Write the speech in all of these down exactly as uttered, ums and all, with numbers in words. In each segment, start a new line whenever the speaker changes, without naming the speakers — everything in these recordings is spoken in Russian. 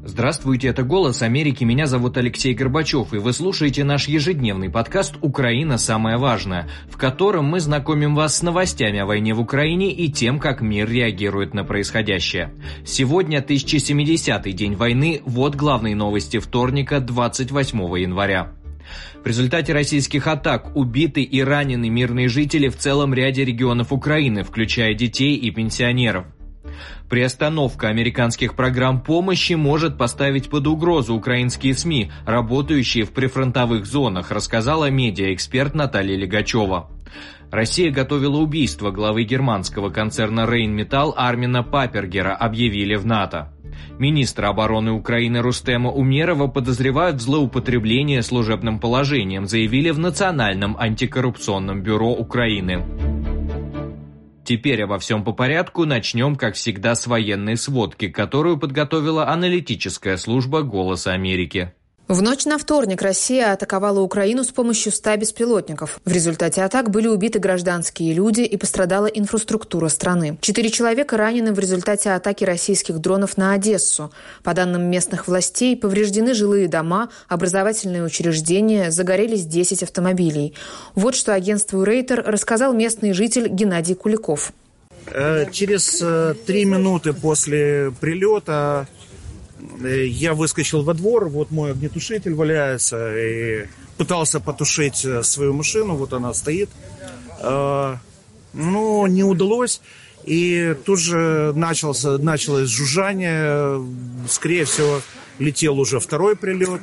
Здравствуйте, это «Голос Америки», меня зовут Алексей Горбачев, и вы слушаете наш ежедневный подкаст «Украина. Самое важное», в котором мы знакомим вас с новостями о войне в Украине и тем, как мир реагирует на происходящее. Сегодня тысяча семидесятый день войны, вот главные новости вторника, двадцать восьмого января. В результате российских атак убиты и ранены мирные жители в целом ряде регионов Украины, включая детей и пенсионеров. Приостановка американских программ помощи может поставить под угрозу украинские СМИ, работающие в прифронтовых зонах, рассказала медиаэксперт Наталья Легачева. Россия готовила убийство главы германского концерна Rheinmetall Армина Папергера, объявили в НАТО. Министра обороны Украины Рустема Умерова подозревают в злоупотреблении служебным положением, заявили в Национальном антикоррупционном бюро Украины. Теперь обо всем по порядку. Начнем, как всегда, с военной сводки, которую подготовила аналитическая служба «Голоса Америки».
В ночь на вторник Россия атаковала Украину с помощью ста беспилотников. В результате атак были убиты гражданские люди и пострадала инфраструктура страны. Четыре человека ранены в результате атаки российских дронов на Одессу. По данным местных властей, повреждены жилые дома, образовательные учреждения, загорелись десять автомобилей. Вот что агентству Рейтер рассказал местный житель Геннадий Куликов.
Через три минуты после прилета я выскочил во двор, вот мой огнетушитель валяется, и пытался потушить свою машину, вот она стоит, но не удалось, и тут же начался, началось жужжание, скорее всего, летел уже второй прилет,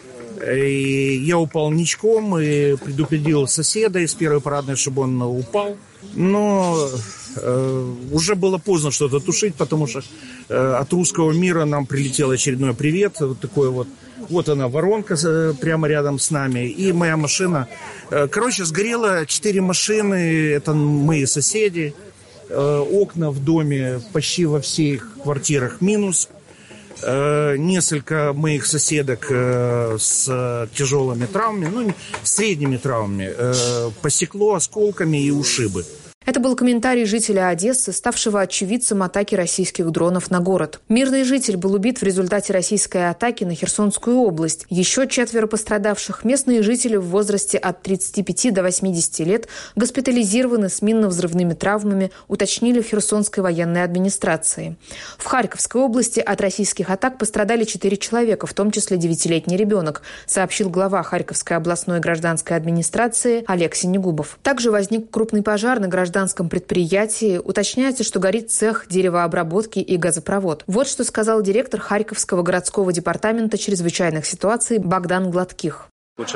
и я упал ничком и предупредил соседа из первой парадной, чтобы он упал, но э, уже было поздно что-то тушить, потому что э, от русского мира нам прилетел очередной привет, вот такой вот, вот она воронка э, прямо рядом с нами, и моя машина, э, короче, сгорело четыре машины, это мои соседи, э, окна в доме почти во всех квартирах минус. Несколько моих соседок э, с тяжелыми травмами, ну, средними травмами, э, посекло осколками и ушибы.
Это был комментарий жителя Одессы, ставшего очевидцем атаки российских дронов на город. Мирный житель был убит в результате российской атаки на Херсонскую область. Еще четверо пострадавших, местные жители в возрасте от тридцати пяти до восьмидесяти лет, госпитализированы с минно-взрывными травмами, уточнили в Херсонской военной администрации. В Харьковской области от российских атак пострадали четыре человека, в том числе девятилетний ребенок, сообщил глава Харьковской областной гражданской администрации Олег Синегубов. Также возник крупный пожар на гражданском В гражданском предприятии. Уточняется, что горит цех деревообработки и газопровод. Вот что сказал директор Харьковского городского департамента чрезвычайных ситуаций Богдан Гладких.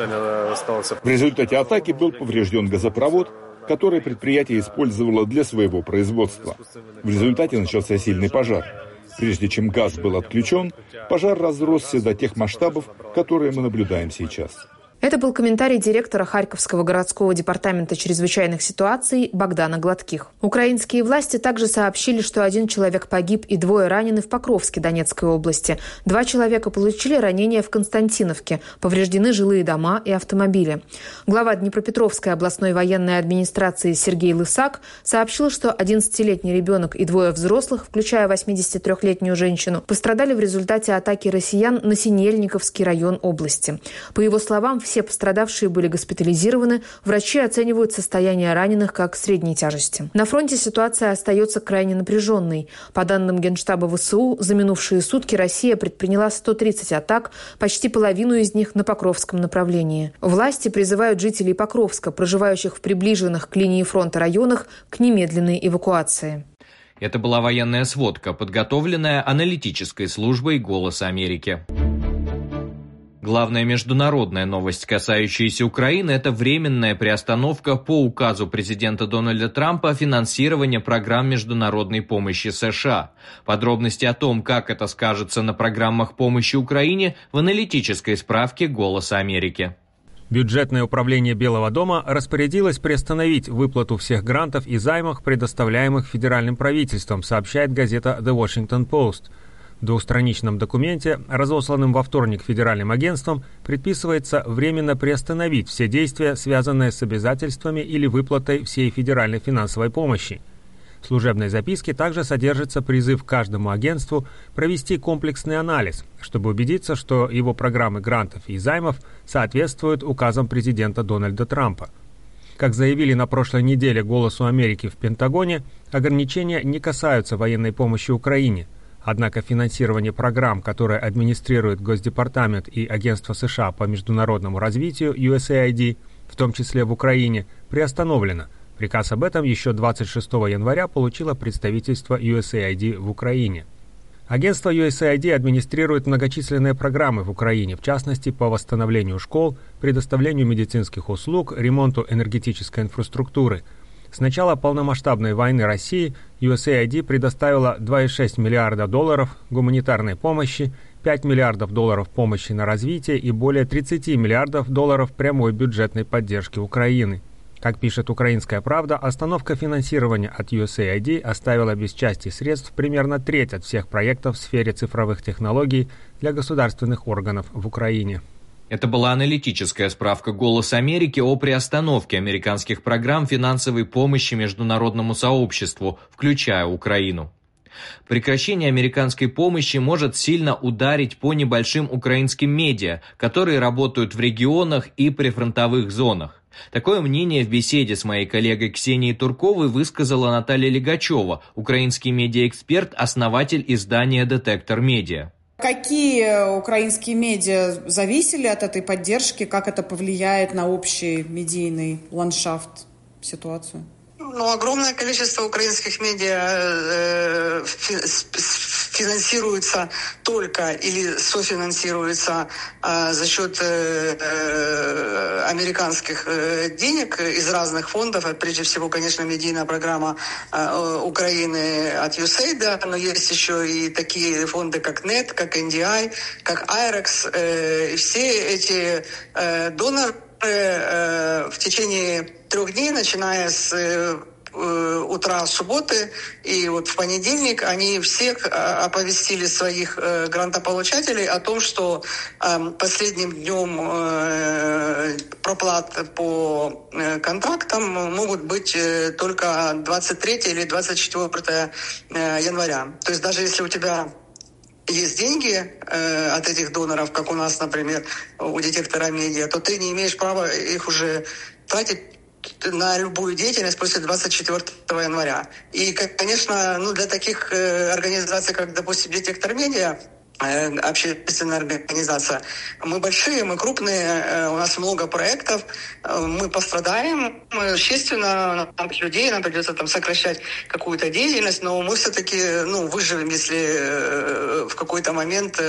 В результате атаки был поврежден газопровод, который предприятие использовало для своего производства. В результате начался сильный пожар. Прежде чем газ был отключен, пожар разросся до тех масштабов, которые мы наблюдаем сейчас.
Это был комментарий директора Харьковского городского департамента чрезвычайных ситуаций Богдана Гладких. Украинские власти также сообщили, что один человек погиб и двое ранены в Покровске Донецкой области. Два человека получили ранения в Константиновке. Повреждены жилые дома и автомобили. Глава Днепропетровской областной военной администрации Сергей Лысак сообщил, что одиннадцатилетний ребенок и двое взрослых, включая восьмидесятитрёхлетнюю женщину, пострадали в результате атаки россиян на Синельниковский район области. По его словам, все пострадавшие были госпитализированы. Врачи оценивают состояние раненых как средней тяжести. На фронте ситуация остается крайне напряженной. По данным Генштаба ВСУ, за минувшие сутки Россия предприняла сто тридцать атак, почти половину из них на Покровском направлении. Власти призывают жителей Покровска, проживающих в приближенных к линии фронта районах, к немедленной эвакуации.
Это была военная сводка, подготовленная аналитической службой «Голоса Америки». Главная международная новость, касающаяся Украины, это временная приостановка по указу президента Дональда Трампа финансирования программ международной помощи США. Подробности о том, как это скажется на программах помощи Украине, в аналитической справке «Голоса Америки».
Бюджетное управление Белого дома распорядилось приостановить выплату всех грантов и займов, предоставляемых федеральным правительством, сообщает газета The Washington Post. В двухстраничном документе, разосланном во вторник федеральным агентством, предписывается временно приостановить все действия, связанные с обязательствами или выплатой всей федеральной финансовой помощи. В служебной записке также содержится призыв каждому агентству провести комплексный анализ, чтобы убедиться, что его программы грантов и займов соответствуют указам президента Дональда Трампа. Как заявили на прошлой неделе «Голосу Америки» в Пентагоне, ограничения не касаются военной помощи Украине. Однако финансирование программ, которые администрирует Госдепартамент и Агентство США по международному развитию ю эс эй ай ди, в том числе в Украине, приостановлено. Приказ об этом еще двадцать шестого января получило представительство ю эс эй ай ди в Украине. Агентство ю эс эй ай ди администрирует многочисленные программы в Украине, в частности, по восстановлению школ, предоставлению медицинских услуг, ремонту энергетической инфраструктуры. С начала полномасштабной войны России ю эс эй ай ди предоставила два целых шесть десятых миллиарда долларов гуманитарной помощи, пять миллиардов долларов помощи на развитие и более тридцать миллиардов долларов прямой бюджетной поддержки Украины. Как пишет «Украинская правда», остановка финансирования от ю эс эй ай ди оставила без части средств примерно треть от всех проектов в сфере цифровых технологий для государственных органов в Украине.
Это была аналитическая справка «Голос Америки» о приостановке американских программ финансовой помощи международному сообществу, включая Украину. Прекращение американской помощи может сильно ударить по небольшим украинским медиа, которые работают в регионах и прифронтовых зонах. Такое мнение в беседе с моей коллегой Ксенией Турковой высказала Наталья Легачева, украинский медиаэксперт, основатель издания «Детектор Медиа».
Какие украинские медиа зависели от этой поддержки? Как это повлияет на общий медийный ландшафт, ситуацию?
Ну, огромное количество украинских медиа э, финансируется только или софинансируется э, за счет э, э, американских э, денег из разных фондов. Прежде всего, конечно, медийная программа э, Украины от ю эс эй ай ди, но есть еще и такие фонды, как нет, как эн ди ай, как айрекс. Э, и все эти э, доноры в течение трех дней, начиная с утра субботы и вот в понедельник, они всех оповестили своих грантополучателей о том, что последним днем проплат по контрактам могут быть только двадцать третьего или двадцать четвёртого января. То есть даже если у тебя есть деньги э, от этих доноров, как у нас, например, у детектора медиа, то ты не имеешь права их уже тратить на любую деятельность после двадцать четвёртого января. И, конечно, ну, для таких э, организаций, как, допустим, детектор медиа, общественная организация. Мы большие, мы крупные, у нас много проектов, мы пострадаем, естественно, нам, людей, нам придется там сокращать какую-то деятельность, но мы все-таки ну, выживем, если в какой-то момент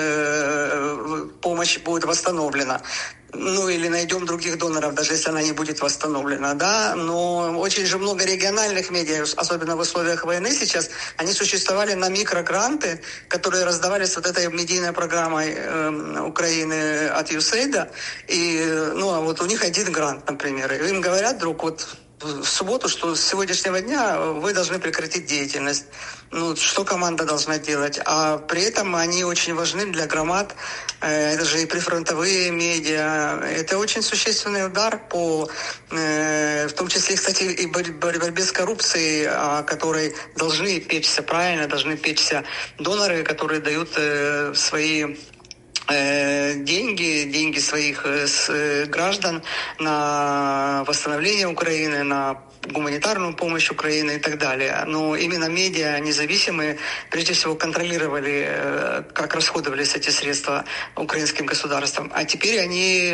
помощь будет восстановлена. Ну, или найдем других доноров, даже если она не будет восстановлена, да, но очень же много региональных медиа, особенно в условиях войны сейчас, они существовали на микрогранты, которые раздавались вот этой медийной программой э, Украины от ю эс эй ай ди, и, ну, а вот у них один грант, например, и им говорят вдруг вот в субботу, что с сегодняшнего дня вы должны прекратить деятельность. Ну, что команда должна делать? А при этом они очень важны для громад. Это же и прифронтовые медиа. Это очень существенный удар по, в том числе, кстати, и борьбе с коррупцией, о которой должны печься, правильно, должны печься доноры, которые дают свои деньги, деньги своих граждан на восстановление Украины, на гуманитарную помощь Украины и так далее. Но именно медиа независимые прежде всего контролировали, как расходовались эти средства украинским государством. А теперь они,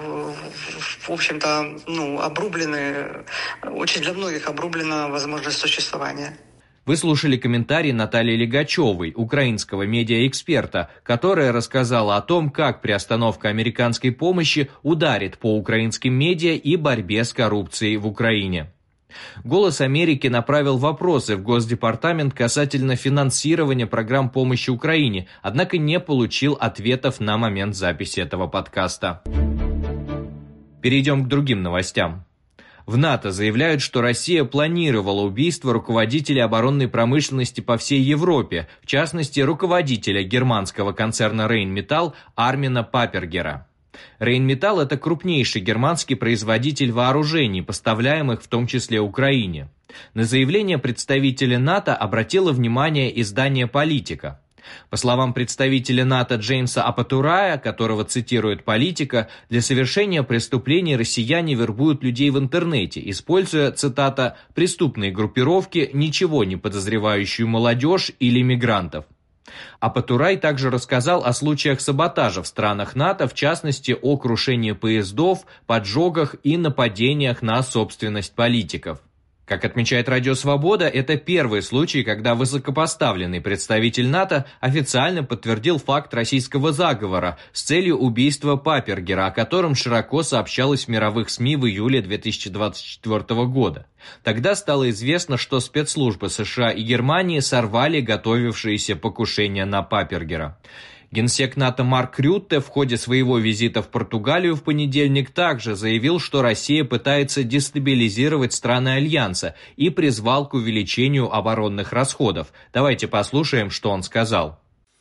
в общем-то, ну, обрублены, очень для многих обрублена возможность существования.
Вы слушали комментарий Натальи Легачевой, украинского медиаэксперта, которая рассказала о том, как приостановка американской помощи ударит по украинским медиа и борьбе с коррупцией в Украине. «Голос Америки» направил вопросы в Госдепартамент касательно финансирования программ помощи Украине, однако не получил ответов на момент записи этого подкаста. Перейдем к другим новостям. В НАТО заявляют, что Россия планировала убийство руководителей оборонной промышленности по всей Европе, в частности, руководителя германского концерна Rheinmetall Армина Папергера. Rheinmetall – это крупнейший германский производитель вооружений, поставляемых в том числе Украине. На заявление представителя НАТО обратило внимание издание «Политика». По словам представителя НАТО Джеймса Апатурая, которого цитирует «Политика», для совершения преступлений россияне вербуют людей в интернете, используя, цитата, «преступные группировки, ничего не подозревающую молодежь или мигрантов». Апатурай также рассказал о случаях саботажа в странах НАТО, в частности о крушении поездов, поджогах и нападениях на собственность политиков. Как отмечает Радио Свобода, это первый случай, когда высокопоставленный представитель НАТО официально подтвердил факт российского заговора с целью убийства Папергера, о котором широко сообщалось в мировых СМИ в июле две тысячи двадцать четвёртого года. Тогда стало известно, что спецслужбы США и Германии сорвали готовившиеся покушения на Папергера. Генсек НАТО Марк Рютте в ходе своего визита в Португалию в понедельник также заявил, что Россия пытается дестабилизировать страны Альянса и призвал к увеличению оборонных расходов. Давайте послушаем, что он сказал.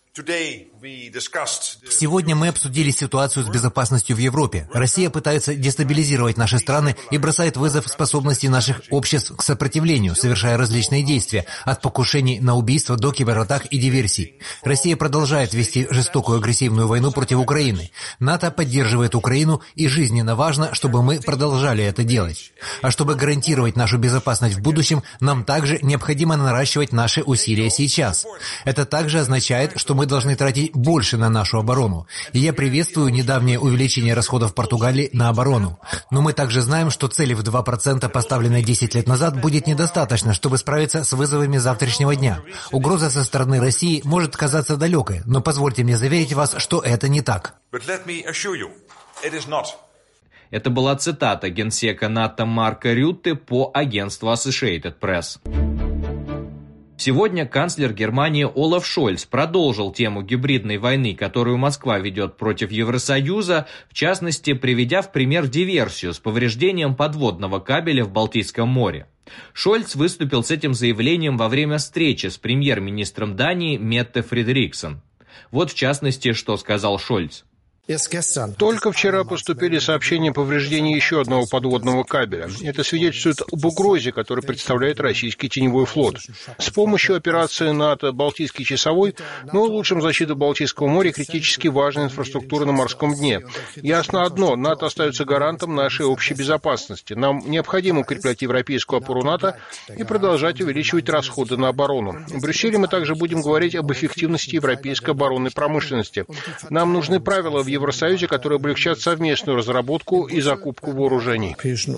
Сегодня мы обсудили ситуацию с безопасностью в Европе. Россия пытается дестабилизировать наши страны и бросает вызов способности наших обществ к сопротивлению, совершая различные действия, от покушений на убийство до кибератак и диверсий. Россия продолжает вести жестокую агрессивную войну против Украины. НАТО поддерживает Украину, и жизненно важно, чтобы мы продолжали это делать. А чтобы гарантировать нашу безопасность в будущем, нам также необходимо наращивать наши усилия сейчас. Это также означает, что мы Мы должны тратить больше на нашу оборону. И я приветствую недавнее увеличение расходов Португалии на оборону. Но мы также знаем, что цели в два процента, поставленной десять лет назад, будет недостаточно, чтобы справиться с вызовами завтрашнего дня. Угроза со стороны России может казаться далекой, но позвольте мне заверить вас, что это не так.
Это была цитата генсека НАТО Марка Рютте по агентству Associated Press. Сегодня канцлер Германии Олаф Шольц продолжил тему гибридной войны, которую Москва ведет против Евросоюза, в частности, приведя в пример диверсию с повреждением подводного кабеля в Балтийском море. Шольц выступил с этим заявлением во время встречи с премьер-министром Дании Метте Фредериксен. Вот в частности, что сказал Шольц.
Только вчера поступили сообщения о повреждении еще одного подводного кабеля. Это свидетельствует об угрозе, которую представляет российский теневой флот. С помощью операции НАТО «Балтийский часовой» мы улучшим защиту Балтийского моря, критически важной инфраструктуры на морском дне. Ясно одно, НАТО остается гарантом нашей общей безопасности. Нам необходимо укреплять европейскую опору НАТО и продолжать увеличивать расходы на оборону. В Брюсселе мы также будем говорить об эффективности европейской оборонной промышленности. Нам нужны правила в Евросоюзе, которые облегчат совместную разработку и закупку вооружений.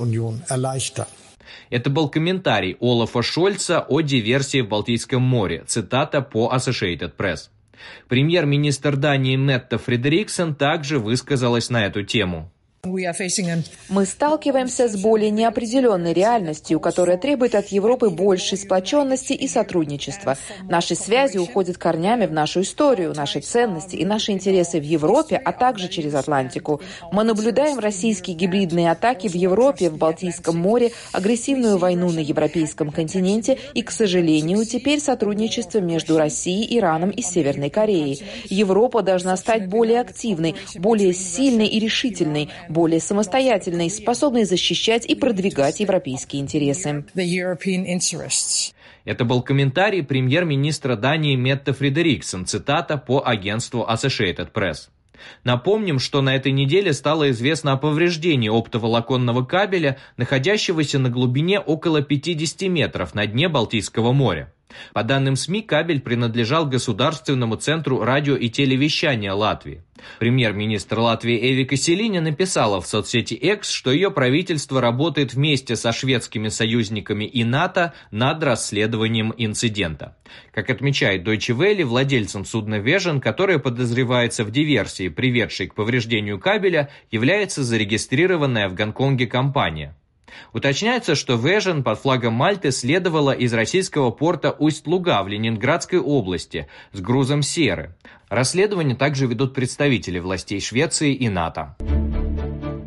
Это был комментарий Олафа Шольца о диверсии в Балтийском море. Цитата по Associated Press. Премьер-министр Дании Метте Фредериксен также высказалась на эту тему.
Мы сталкиваемся с более неопределенной реальностью, которая требует от Европы большей сплоченности и сотрудничества. Наши связи уходят корнями в нашу историю, наши ценности и наши интересы в Европе, а также через Атлантику. Мы наблюдаем российские гибридные атаки в Европе, в Балтийском море, агрессивную войну на европейском континенте и, к сожалению, теперь сотрудничество между Россией, Ираном и Северной Кореей. Европа должна стать более активной, более сильной и решительной, более самостоятельной, способной защищать и продвигать европейские интересы.
Это был комментарий премьер-министра Дании Метте Фредериксен, цитата по агентству Associated Press. Напомним, что на этой неделе стало известно о повреждении оптоволоконного кабеля, находящегося на глубине около пятидесяти метров на дне Балтийского моря. По данным СМИ, кабель принадлежал Государственному центру радио и телевещания Латвии. Премьер-министр Латвии Эвика Селиня написала в соцсети X, что ее правительство работает вместе со шведскими союзниками и НАТО над расследованием инцидента. Как отмечает Deutsche Welle, владельцем судна Vision, которое подозревается в диверсии, приведшей к повреждению кабеля, является зарегистрированная в Гонконге компания. Уточняется, что Vision под флагом Мальты следовала из российского порта Усть-Луга в Ленинградской области с грузом серы. Расследование также ведут представители властей Швеции и НАТО.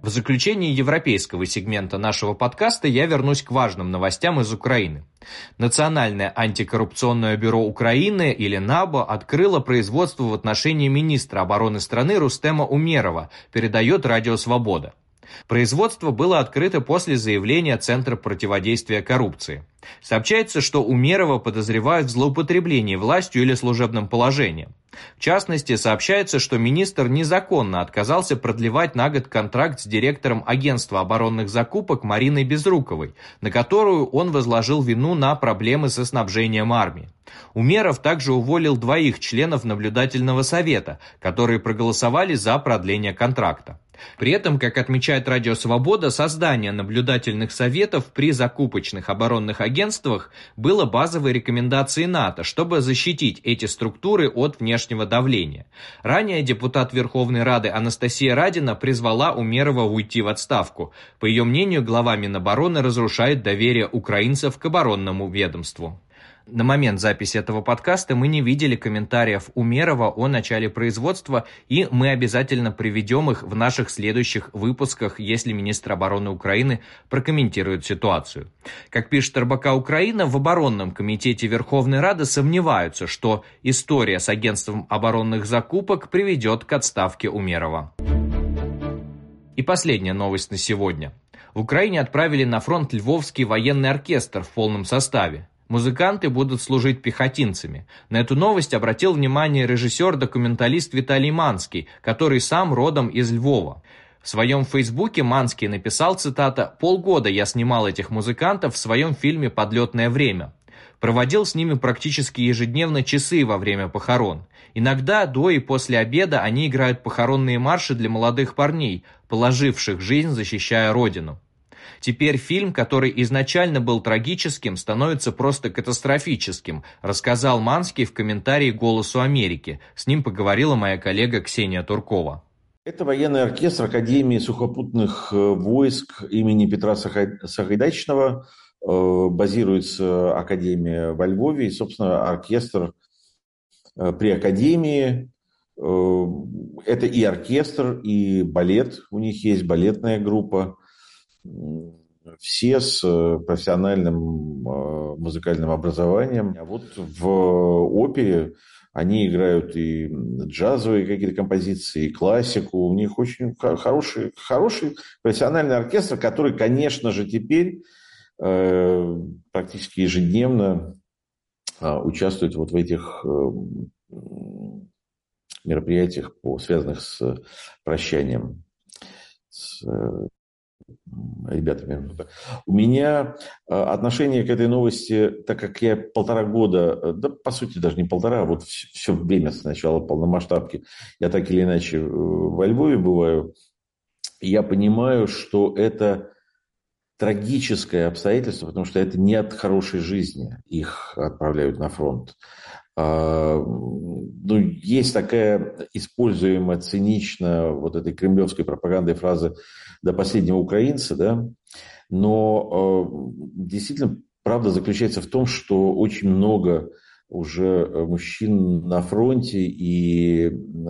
В заключении европейского сегмента нашего подкаста я вернусь к важным новостям из Украины. Национальное антикоррупционное бюро Украины, или НАБО, открыло производство в отношении министра обороны страны Рустема Умерова, передает Радио Свобода. Производство было открыто после заявления Центра противодействия коррупции. Сообщается, что Умерова подозревают в злоупотреблении властью или служебным положением. В частности, сообщается, что министр незаконно отказался продлевать на год контракт с директором агентства оборонных закупок Мариной Безруковой, на которую он возложил вину на проблемы со снабжением армии. Умеров также уволил двоих членов наблюдательного совета, которые проголосовали за продление контракта. При этом, как отмечает Радио Свобода, создание наблюдательных советов при закупочных оборонных агентствах было базовой рекомендацией НАТО, чтобы защитить эти структуры от внешнего давления. Ранее депутат Верховной Рады Анастасия Радина призвала Умерова уйти в отставку. По ее мнению, глава Минобороны разрушает доверие украинцев к оборонному ведомству. На момент записи этого подкаста мы не видели комментариев Умерова о начале производства, и мы обязательно приведем их в наших следующих выпусках, если министр обороны Украины прокомментирует ситуацию. Как пишет эр бэ ка Украина, в оборонном комитете Верховной Рады сомневаются, что история с агентством оборонных закупок приведет к отставке Умерова. И последняя новость на сегодня. В Украине отправили на фронт Львовский военный оркестр в полном составе. Музыканты будут служить пехотинцами. На эту новость обратил внимание режиссер-документалист Виталий Манский, который сам родом из Львова. В своем фейсбуке Манский написал, цитата, «Полгода я снимал этих музыкантов в своем фильме «Подлетное время». Проводил с ними практически ежедневно часы во время похорон. Иногда до и после обеда они играют похоронные марши для молодых парней, положивших жизнь, защищая Родину. Теперь фильм, который изначально был трагическим, становится просто катастрофическим, рассказал Манский в комментарии «Голосу Америки». С ним поговорила моя коллега Ксения Туркова.
Это военный оркестр Академии сухопутных войск имени Петра Сагайдачного. Базируется Академия во Львове. И, собственно, оркестр при Академии. Это и оркестр, и балет. У них есть балетная группа. Все с профессиональным музыкальным образованием. А вот в опере они играют и джазовые какие-то композиции, и классику. У них очень хороший, хороший профессиональный оркестр, который, конечно же, теперь э, практически ежедневно э, участвует вот в этих э, мероприятиях, связанных с прощанием с ребятами. У меня отношение к этой новости, так как я полтора года, да по сути даже не полтора, а вот все время с начала полномасштабки я так или иначе во Львове бываю, я понимаю, что это трагическое обстоятельство, потому что это не от хорошей жизни их отправляют на фронт. Ну, есть такая используемая цинично вот этой кремлевской пропагандой фраза «до последнего украинца», да, но действительно правда заключается в том, что очень много уже мужчин на фронте, и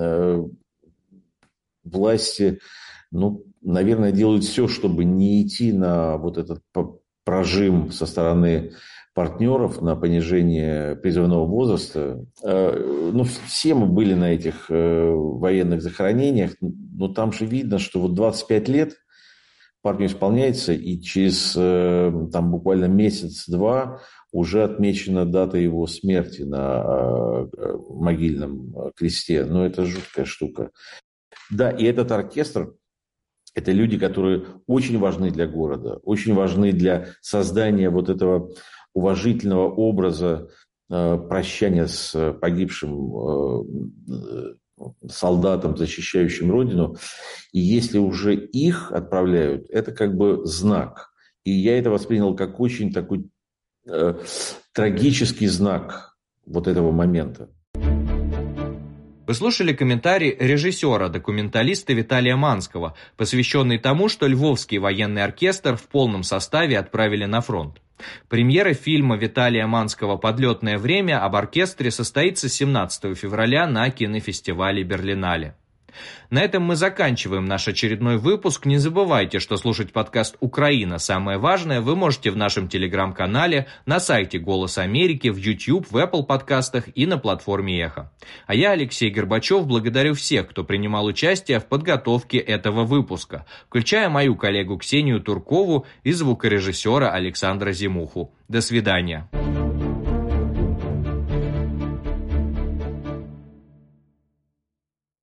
власти, ну, наверное, делают все, чтобы не идти на вот этот прожим со стороны партнеров, на понижение призывного возраста. Ну, все мы были на этих военных захоронениях, но там же видно, что вот двадцать пять лет парню исполняется, и через там буквально месяц-два уже отмечена дата его смерти на могильном кресте. Ну, это жуткая штука. Да, и этот оркестр, это люди, которые очень важны для города, очень важны для создания вот этого уважительного образа э, прощания с погибшим э, солдатом, защищающим Родину. И если уже их отправляют, это как бы знак. И я это воспринял как очень такой э, трагический знак вот этого момента.
Вы слушали комментарий режиссера-документалиста Виталия Манского, посвященный тому, что Львовский военный оркестр в полном составе отправили на фронт. Премьера фильма Виталия Манского «Подлетное время» об оркестре состоится семнадцатого февраля на кинофестивале Берлинале. На этом мы заканчиваем наш очередной выпуск. Не забывайте, что слушать подкаст «Украина. Самое важное» вы можете в нашем телеграм-канале, на сайте «Голос Америки», в YouTube, в Apple подкастах и на платформе «Эхо». А я, Алексей Горбачев, благодарю всех, кто принимал участие в подготовке этого выпуска, включая мою коллегу Ксению Туркову и звукорежиссера Александра Зимуху. До свидания.